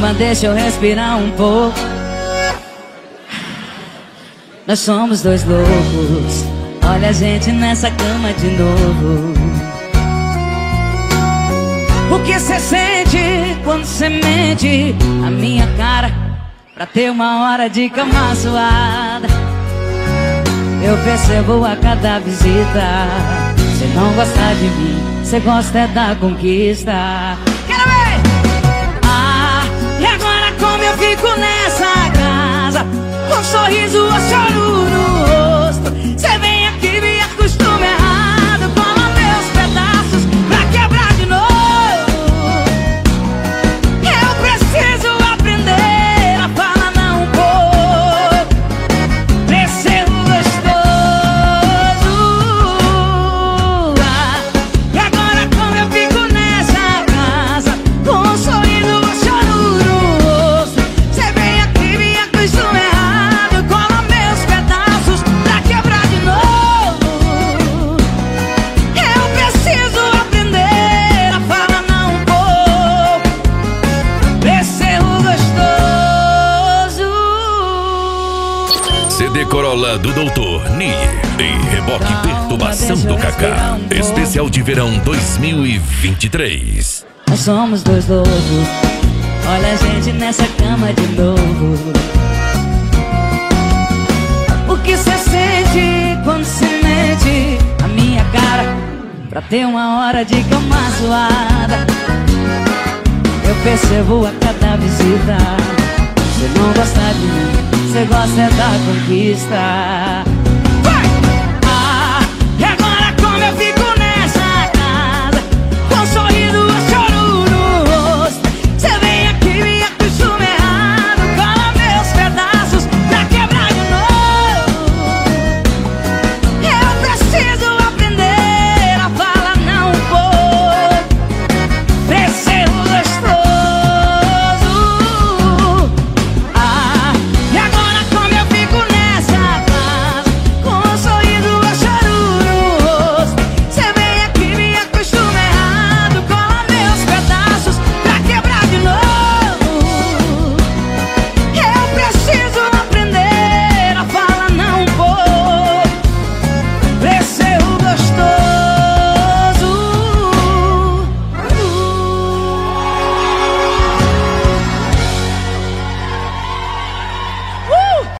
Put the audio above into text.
Calma, deixa eu respirar um pouco. Nós somos dois loucos. Olha a gente nessa cama de novo. O que cê sente quando cê mente a minha cara pra ter uma hora de cama suada? Eu percebo a cada visita. Cê não gosta de mim, cê gosta é da conquista. Quero ver! Ah, e agora como eu fico nessa casa, com um sorriso ou choro no rosto? Cê vem aqui, me acostuma errado, cola meus pedaços pra quebrar de novo. Eu preciso aprender a falar não um pouco, pra ser gostoso. Ah, e agora como eu fico nessa casa, com um sorriso ou choro no rosto? Cê vem aqui, me acostuma errado, cola meus pedaços pra quebrar de novo. Eu preciso aprender a falar não um pouco, pra ser gostoso. CD Corolla do Doutor Ni em reboque Perturbação do Kaká. Especial de verão 2023. Nós somos dois loucos. Olha a gente nessa cama de novo. O que cê sente quando cê mente a minha cara pra ter uma hora de cama suada? Eu percebo a cada visita. Cê não gosta de mim, cê gosta é da conquista.